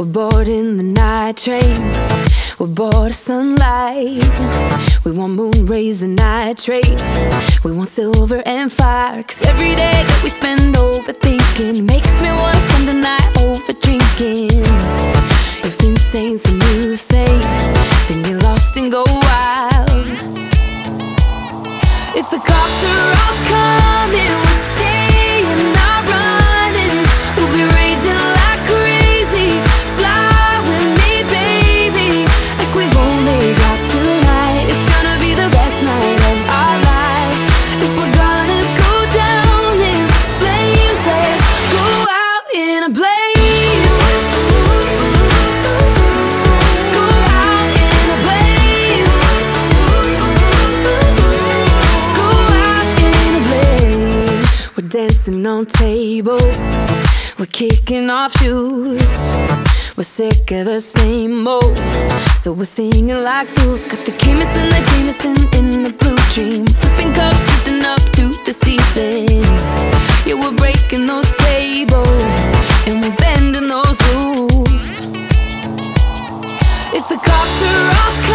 We're boarding the night train. We're bored of sunlight. We want moon rays and nitrate. We want silver and fire. 'Cause every day that we spend overthinking makes me wanna spend the night over drinking. If insane's the new sane, then get lost and go wild. If the cops are all coming, we're staying, not running. We'll be raging like crazy. Fly with me, baby, like we've only got tonight. It's gonna be the best night of our lives. If we're gonna go down in flames, let's go out in a blaze. Go out in a blaze. Go out in a blaze. We're dancing on tables. We're kicking off shoes. We're sick of the same old, so we're singing like fools. Got the chemist and the Jameson in the blue dream, flipping cups, drifting up to the ceiling. Yeah, we're breaking those tables and we're bending those rules. If the cops are all